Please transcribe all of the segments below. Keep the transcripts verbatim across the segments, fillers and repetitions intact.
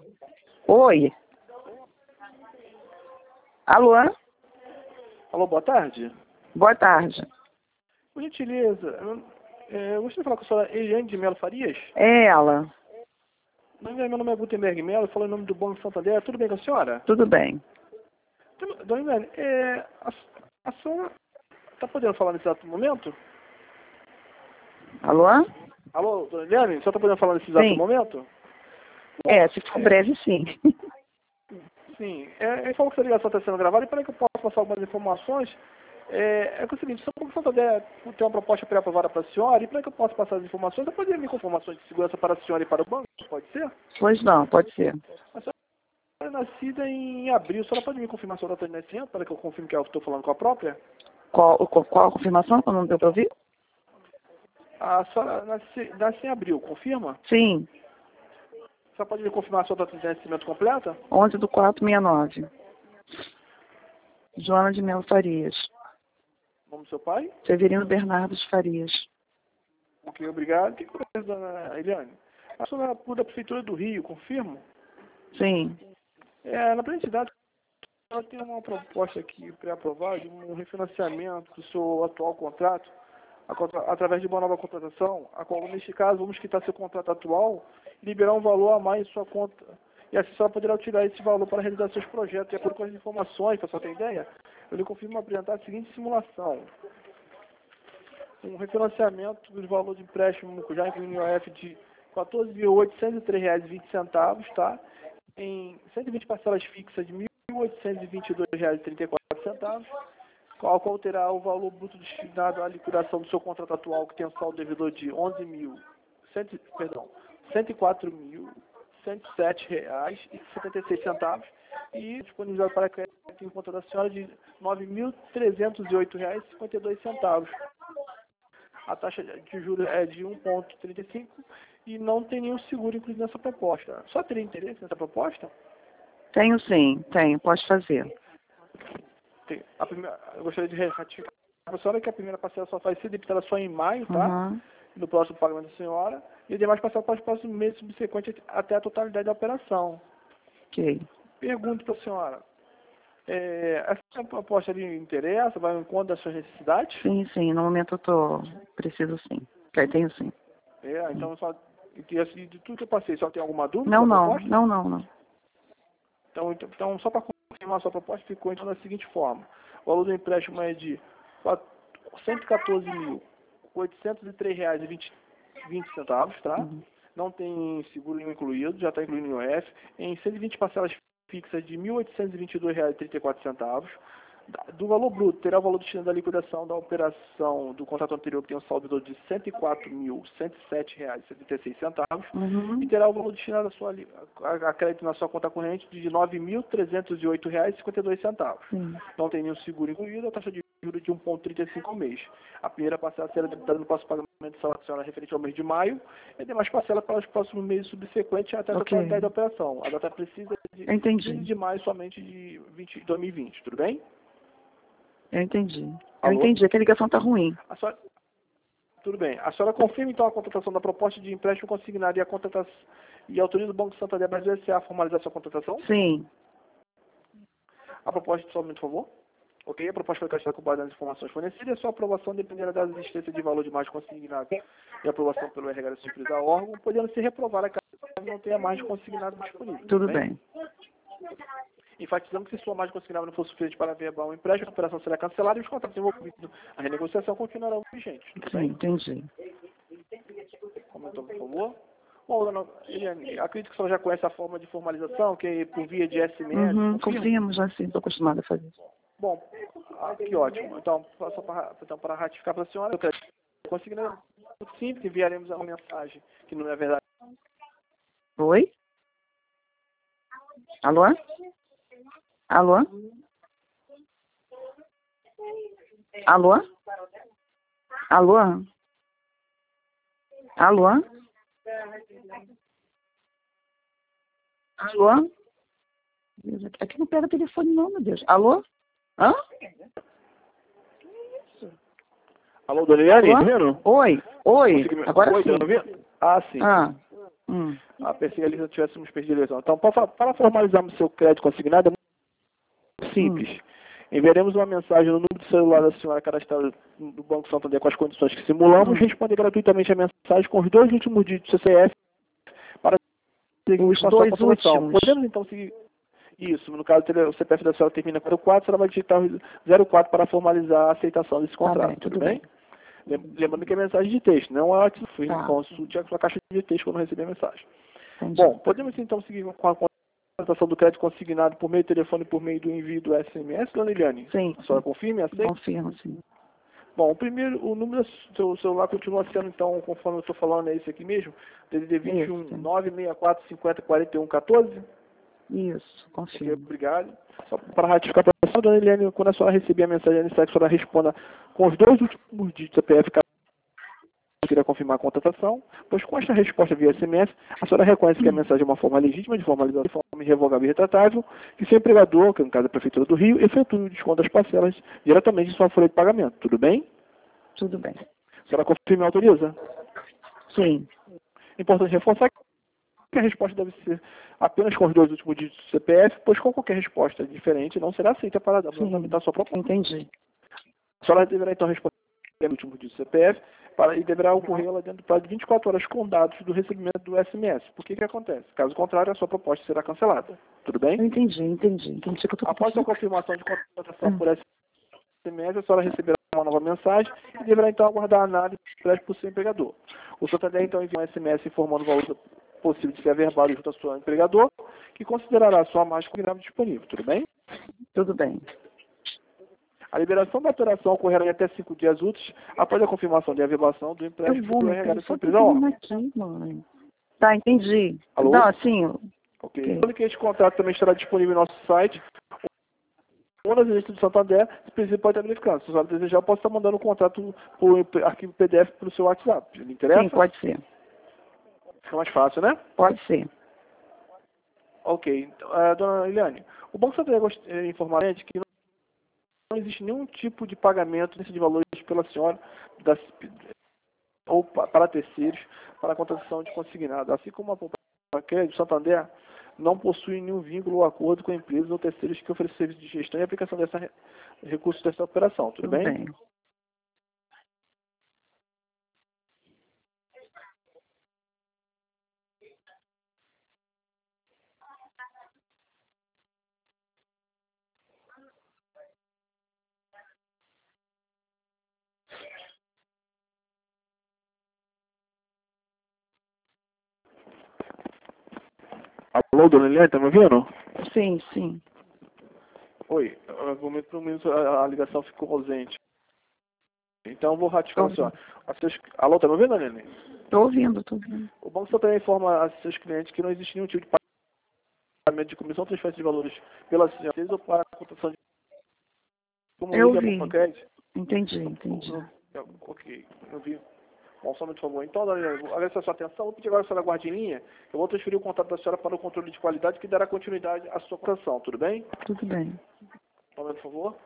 Oi. Alô? Alô, boa tarde. Boa tarde. Por gentileza, eu, é, eu gostaria de falar com a senhora Eliane de Melo Farias. É ela. Meu nome é Gutenberg Melo, falo em nome do Banco Santander. Tudo bem com a senhora? Tudo bem. Dona Eliane, é, a, a senhora está podendo falar nesse exato momento? Alô? Alô, dona Eliane, a senhora está podendo falar nesse exato Sim. momento? É, se for breve, sim. Sim, é, ele falou que essa ligação está sendo gravada e para que eu possa passar algumas informações, é, é, que é o seguinte, se o Banco Santander tem uma proposta pré-aprovada para a senhora e para que eu possa passar as informações, eu poderia me com informações de segurança para a senhora e para o banco, pode ser? Pois não, pode ser. A senhora é nascida em abril, a senhora pode me confirmar sua data de nascimento para que eu confirme que eu estou falando com a própria? Qual, qual, qual a confirmação que eu não deu para ouvir? A senhora nasce, nasce em abril, confirma? Sim. A senhora pode me confirmar a sua data de nascimento completa? onze do quatro sessenta e nove. Joana de Melo Farias. O nome do seu pai? Severino Bernardo de Farias. Ok, obrigado. Que coisa, dona Eliane? A senhora é da Prefeitura do Rio, confirmo? Sim. É, na identidade, ela tem uma proposta aqui pré-aprovada de um refinanciamento do seu atual contrato, a contra, através de uma nova contratação, a qual, neste caso, vamos quitar seu contrato atual e liberar um valor a mais em sua conta. E assim só poderá utilizar esse valor para realizar seus projetos. E, de acordo com as informações, para a senhora ter ideia, eu lhe confirmo apresentar a seguinte simulação. Um refinanciamento do valor de empréstimo já incluindo o I O F de quatorze mil oitocentos e três reais e vinte centavos, tá? Em cento e vinte parcelas fixas de mil oitocentos e vinte e dois reais e trinta e quatro centavos, qual qual terá o valor bruto destinado à liquidação do seu contrato atual, que tem um saldo devedor de onze mil, perdão, cento e quatro mil cento e sete reais e setenta e seis centavos e disponibilizado para crédito em conta da senhora de nove mil trezentos e oito reais e cinquenta e dois centavos. A taxa de juros é de um vírgula trinta e cinco e não tem nenhum seguro incluído nessa proposta. Só teria interesse nessa proposta? Tenho sim, tenho. Pode fazer. Tem. A primeira, eu gostaria de ratificar para a senhora que a primeira parcela só vai ser debitada só em maio, tá? Uhum. No próximo pagamento da senhora. E os demais parcelas para os próximos meses subsequentes até a totalidade da operação. Ok. Pergunto para a senhora. É, essa proposta lhe interessa? Vai ao encontro das suas necessidades? Sim, sim. No momento eu tô preciso sim. Ok, tenho sim. É, então só de, assim, de tudo que eu passei, só tem alguma dúvida Não, da não. proposta? Não, não, não. Então, então, então só para confirmar a sua proposta, ficou então da seguinte forma. O valor do empréstimo é de cento e quatorze mil oitocentos e três reais e vinte centavos, tá? Uhum. Não tem seguro nenhum incluído, já está incluído no I O F, em cento e vinte parcelas fixas de mil oitocentos e vinte e dois reais e trinta e quatro centavos. Do valor bruto, terá o valor destinado à liquidação da operação do contrato anterior, que tem um saldo de cento e quatro mil cento e sete reais e setenta e seis centavos, Uhum. e terá o valor destinado a, sua, a, a crédito na sua conta corrente de nove mil trezentos e oito reais e cinquenta e dois centavos. Sim. Não tem nenhum seguro incluído, a taxa de juros de um vírgula trinta e cinco ao mês. A primeira parcela será debitada no próximo pagamento salacional referente ao mês de maio, e demais parcelas para os próximos meses subsequentes até a Ok. totalidade da operação. A data precisa de Eu entendi. quinze de maio somente de vinte, dois mil e vinte, tudo bem? Eu entendi. Eu Alô? entendi. Que a ligação tá ruim. A senhora, tudo bem. A senhora confirma então a contratação da proposta de empréstimo consignado e a contratação e autoriza o Banco Santander Brasil S A a formalizar sua contratação? Sim. A proposta, somente, por favor. Ok, a proposta foi castigada com base nas informações fornecidas e a sua aprovação dependerá da existência de valor de mais consignado e aprovação pelo R H da sua empresa órgão, podendo ser reprovada caso não tenha mais consignado disponível. Tudo bem. Enfatizando que se sua margem consignada não for suficiente para verbal o empréstimo, a operação será cancelada e os contratos envolvidos na renegociação continuarão vigentes. Tudo Sim, bem? entendi. Comentou, por favor. Bom, dona Eliane, acredito que a senhora já conhece a forma de formalização, que é por via de S M S. Uhum, confirma? confirmo, já sim, estou acostumada a fazer. Bom, ah, que ótimo. Então, só para, então, para ratificar para a senhora, eu quero consignar muito simples, enviaremos uma mensagem, que não é verdade. Oi? Alô? Alô? Alô? Alô? Alô? Alô? Deus, aqui aqui não pega telefone não, meu Deus. Alô? Hã? Alô, dona Eliane, Alô? tá vendo? Oi, oi, Consegui me- agora Oi, sim. tá ouvindo? Ah, sim. Ah, Hum. A pensei ali se tivéssemos perdido a eleição. Então, para, para formalizarmos seu crédito consignado, é muito simples. Hum. Enviaremos uma mensagem no número de celular da senhora cadastrada do Banco Santander com as condições que simulamos, Hum. responder gratuitamente a mensagem com os dois últimos dígitos do C C F para seguir Os com a sua dois comprovação. últimos. Podemos então seguir isso. No caso, o C P F da senhora termina com zero quatro, ela vai digitar o zero quatro para formalizar a aceitação desse Tá contrato. bem, tudo tudo bem? bem. Lem- Lembrando que é mensagem de texto, não é WhatsApp. Tá. Consulte a sua caixa de texto quando receber a mensagem. Entendi. Bom, podemos então seguir com a contratação do crédito consignado por meio de telefone, por meio do envio do S M S, dona Eliane? Sim. A senhora confirma e aceita? Confirmo, sim. Bom, o primeiro, o número do seu celular continua sendo, então, conforme eu estou falando, é esse aqui mesmo, D D D vinte e um, Esse. nove seis quatro, cinquenta, quarenta e um, quatorze? Isso, Ok, confirmo. obrigado. Só para ratificar para a senhora, dona Eliane, quando a senhora receber a mensagem, a senhora responda com os dois últimos dígitos do C P F, caso queira confirmar a contratação, pois com esta resposta via S M S, a senhora reconhece que a mensagem é uma forma legítima de formalização de forma irrevogável e retratável, que seu empregador, que no caso é a Prefeitura do Rio, efetue o desconto das parcelas diretamente em sua folha de pagamento. Tudo bem? Tudo bem. A senhora confirma e autoriza? Sim. Importante reforçar que a resposta deve ser apenas com os dois últimos dígitos do C P F, pois com qualquer resposta diferente não será aceita para fundamentar sua proposta. Entendi. A senhora deverá então responder no último dígito do C P F para, e deverá ocorrê-la dentro do prazo de vinte e quatro horas com dados do recebimento do S M S. Por que que acontece? Caso contrário, a sua proposta será cancelada. Tudo bem? Eu entendi, entendi. Entendi o que eu tô Após sua pensando. confirmação de contratação Hum. por S M S, a senhora receberá uma nova mensagem e deverá então aguardar a análise por seu empregador. O Santander então envia um S M S informando o valor possível de ser averbado junto ao seu empregador, que considerará a sua margem consignada disponível. Tudo bem? Tudo bem. A liberação da operação ocorrerá em até cinco dias úteis após a confirmação de averbação do Eu empréstimo vou, do meu R H filho, da só sua tô empresa. Ó, terminando aqui, mãe. Tá, entendi. Alô? Não, assim, ok. Ok. Lembrando que este contrato também estará disponível em nosso site. Uma das agências do Santander, se precisa, pode estar verificando. Se a senhora desejar, eu posso estar mandando o contrato por arquivo P D F para o seu WhatsApp. Lhe interessa? sim, pode ser. Fica mais fácil, né? Pode ser. Ok. Então, uh, dona Eliane, o Banco Santander gost- eh, informa a gente que não não existe nenhum tipo de pagamento nesse de valores pela senhora das, ou pa- para terceiros para a contratação de consignado. Assim como a poupança crédito, o Santander não possui nenhum vínculo ou acordo com empresas ou terceiros que oferecem serviço de gestão e aplicação dessa re- recursos dessa operação. Tudo, Tudo bem? bem. Alô, dona Eliane, tá me ouvindo? Sim, sim. Oi, no momento, por um minuto a, a ligação ficou ausente. Então eu vou ratificar Tô a senhora. A seus... Alô, tá me ouvindo, dona Eliane? Tô ouvindo, tô ouvindo. O Banco Santander informa a seus clientes que não existe nenhum tipo de pagamento de comissão, transferência de valores pela senhora ou para a cotação de como Eu liga para vi. crédito. Entendi, entendi. Eu- Ok, eu vi. Bom, só um minuto, por favor. Então, dona Eliane, vou agradecer a sua atenção. Vou pedir agora a senhora guarde em linha. Eu vou transferir o contato da senhora para o controle de qualidade que dará continuidade à sua cotação. Tudo bem? Tudo bem. Um momento, por favor.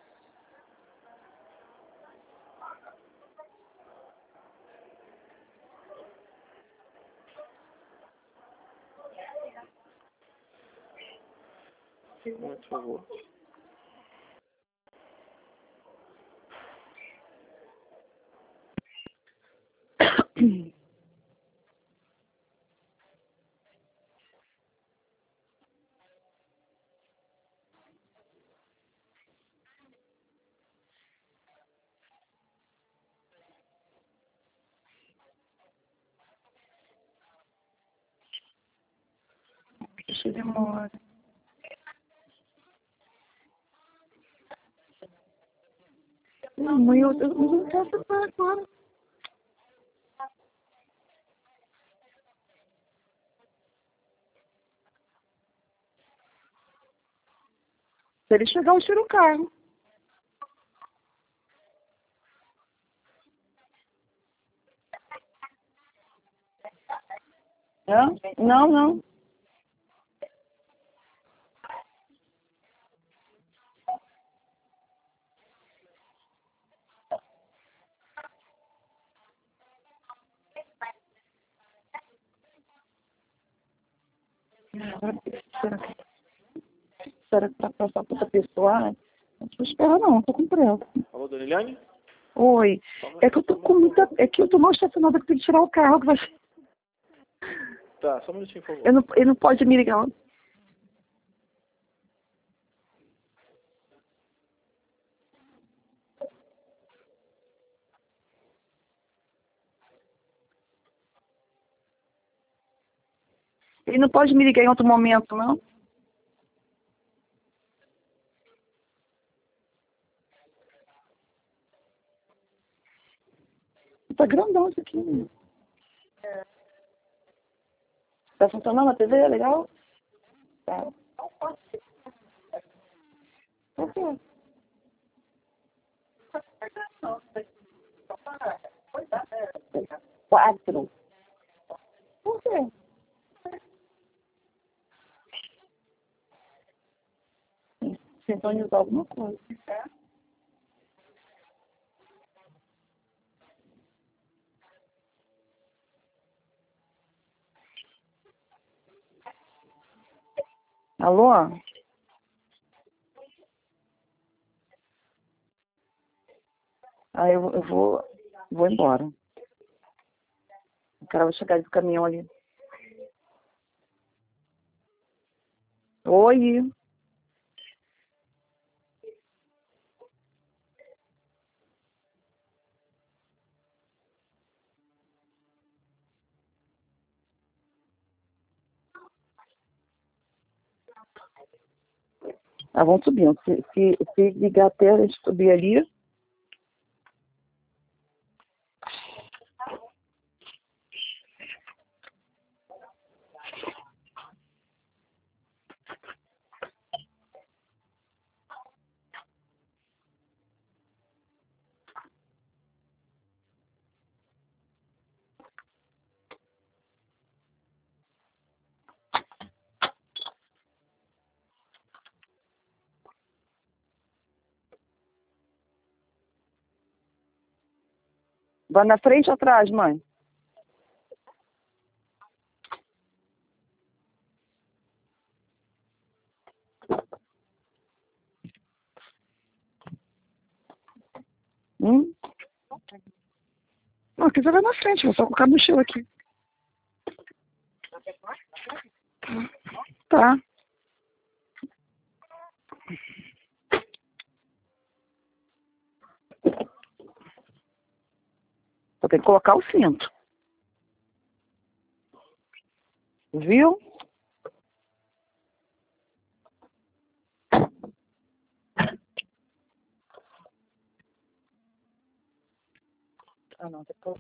Um momento, por favor. Deixa eu demorar. Não, mãe, eu, eu não quero separar agora. Se ele chegar, eu tiro o carro. Não? Não, não. Será que, será que para passar para outra pessoa? Ai, não vou esperar não, estou com pressa. Alô, Dona Eliane? Oi. É que eu tô com muita. É que eu tô mal estacionada que eu tenho que tirar o carro. Que vai... Tá, só um minutinho, por favor. eu não, ele não pode me ligar. Ele não pode me ligar em outro momento, não? Tá grandão isso aqui. Tá funcionando a T V? É legal? Tá. Por quê? Quatro. Por quê? Sintonizar alguma coisa. Alô? Aí eu, eu vou, vou embora. O cara vai chegar do caminhão ali. Oi. Ah, vamos subindo. Se, se, se ligar até a gente subir ali. Vai na frente ou atrás, mãe? Hum? Não, quiser vai na frente, vou só colocar a mochila aqui. Tá. Só tem que colocar o cinto. Viu? Ah, não, tem que colocar.